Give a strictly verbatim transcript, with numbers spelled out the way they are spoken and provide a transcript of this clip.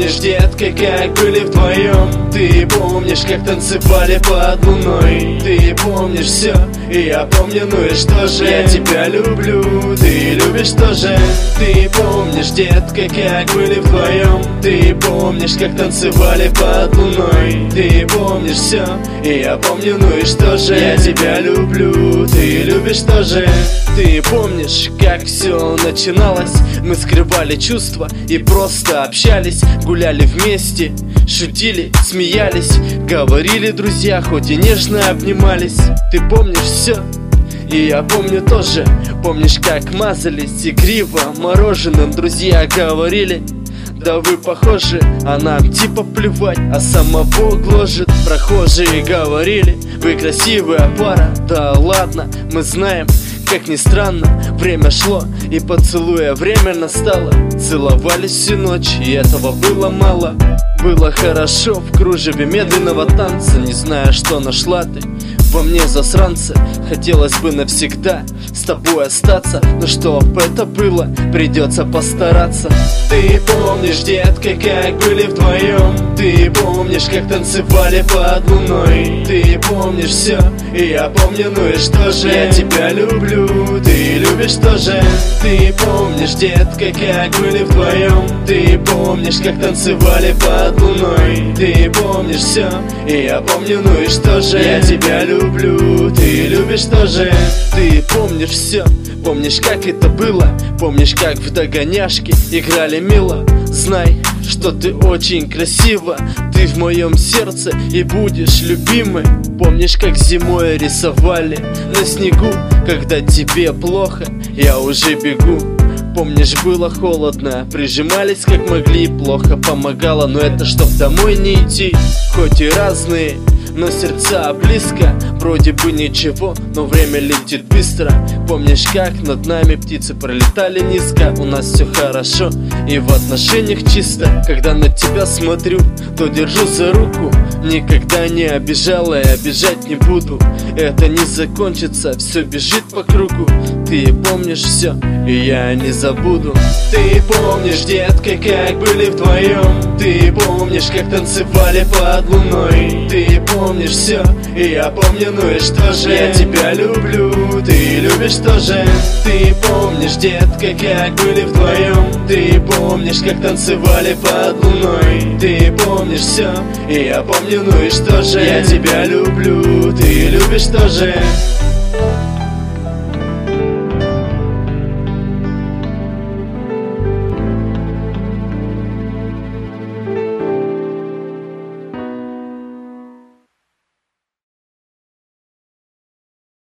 помнишь, детка, как были вдвоем? Ты помнишь, как танцевали под луной? Ты помнишь все, и я помню, ну и что же? Я тебя люблю, ты любишь тоже. Ты помнишь, детка, как были вдвоем? Ты помнишь, как танцевали под луной? Ты помнишь все, и я помню, ну и что же? Я тебя люблю, ты любишь тоже. Ты помнишь, как все начиналось? Мы скрывали чувства и просто общались, гуляли вместе, шутили, смеялись, говорили друзья, хоть и нежно обнимались. Ты помнишь все, и я помню тоже. Помнишь, как мазались игриво мороженым, друзья говорили: да вы похожи, а нам типа плевать, а самого гложет. Прохожие говорили: вы красивая пара. Да ладно, мы знаем, как ни странно, время шло, и поцелуя время настало. Целовались всю ночь, и этого было мало. Было хорошо в кружеве медленного танца. Не знаю, что нашла ты во мне, засранца. Хотелось бы навсегда с тобой остаться, но чтоб это было, придется постараться. Ты помнишь, детка, как были вдвоем? Ты помнишь, как танцевали под луной? Ты помнишь все, и я помню, ну и что же? Я тебя люблю, ты любишь тоже. Ты помнишь, детка, как были вдвоем? Ты помнишь, как танцевали под луной? Ты помнишь все, и я помню, ну и что же? Я тебя люблю, ты любишь тоже. Ты помнишь все, помнишь, как это было? Помнишь, как в догоняшки играли мило? Знай, что ты очень красива, ты в моем сердце и будешь любимой. Помнишь, как зимой рисовали на снегу? Когда тебе плохо, я уже бегу. Помнишь, было холодно, прижимались как могли, плохо помогало, но это чтоб домой не идти. Хоть и разные, но сердца близко. Вроде бы ничего, но время летит быстро. Помнишь, как над нами птицы пролетали низко? У нас все хорошо и в отношениях чисто. Когда на тебя смотрю, то держу за руку. Никогда не обижала и обижать не буду. Это не закончится, все бежит по кругу. Ты помнишь все, и я не забуду. Ты помнишь, детка, как были вдвоем? Ты помнишь, как танцевали под луной? Ты помнишь все, и я помню, ну и что же? Я тебя люблю, ты любишь тоже. Ты помнишь, детка, как были вдвоем? Ты помнишь, как танцевали под луной? Ты помнишь все, и я помню, ну и что же? Я тебя люблю, ты любишь тоже.